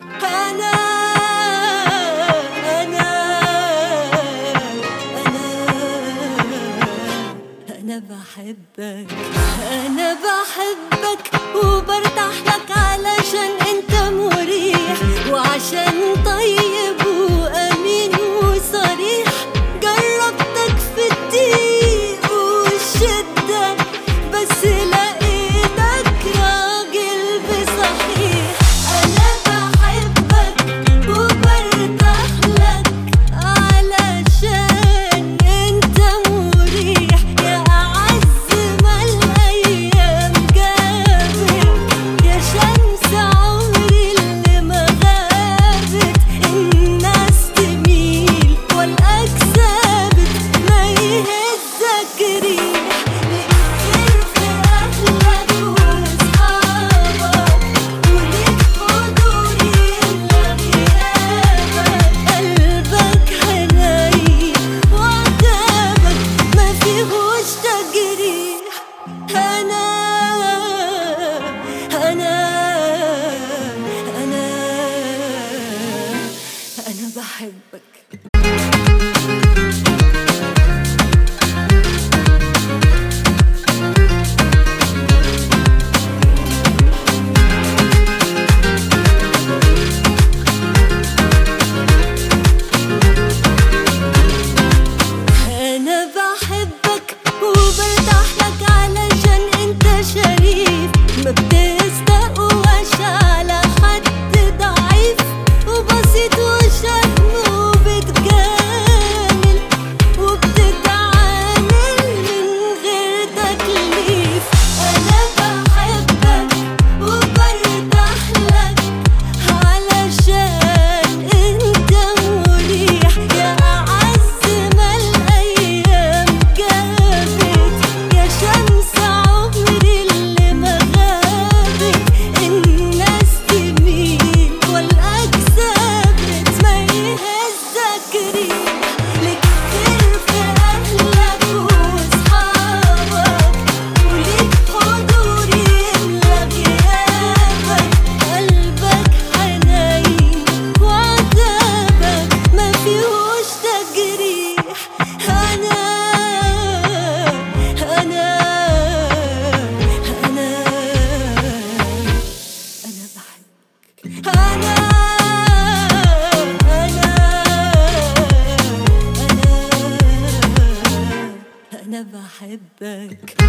أنا أنا أنا أنا بحبك، أنا بحبك وبرتاح لك علشان أنت مريح، وعشان طيب وأمين وصريح. جربتك في الضيق والشدة بس لقيتك راجل بصحيح. أنا بحبك وبرتاح لك علشان أنت مريح، يا أعز ما الأيام جابت، يا شمس عمري اللي ما غابت. الناس تميل والأكسابت ما يهزك ريح، لكتير في أهلك وأصحابك، وليك حضور يملى غيابك. قلبك حنين وعتابك ما فيهوش تجريح. أنا أنا أنا أنا بحبك. أنا بحبك وبرتاح لك علشان أنت شريف، ما بتستقواش على حد ضعيف، وبسيط وشهم وبتجامل وبتتعامل من غير تكليف. أنا بحبك وبرتاح لك علشان أنت مريح، يا أعز ما الأيام جابت، يا شمس عمري اللي ما غابت. الناس تميل والأكسابت ما يهزك ريح، لكتير في أهلك وأصحابك، وليك حضور يملى غيابك. قلبك حنين وعتابك ما فيهوش تجريح. أنا أنا أنا أنا بحبك. أنا أنا أنا أنا بحبك.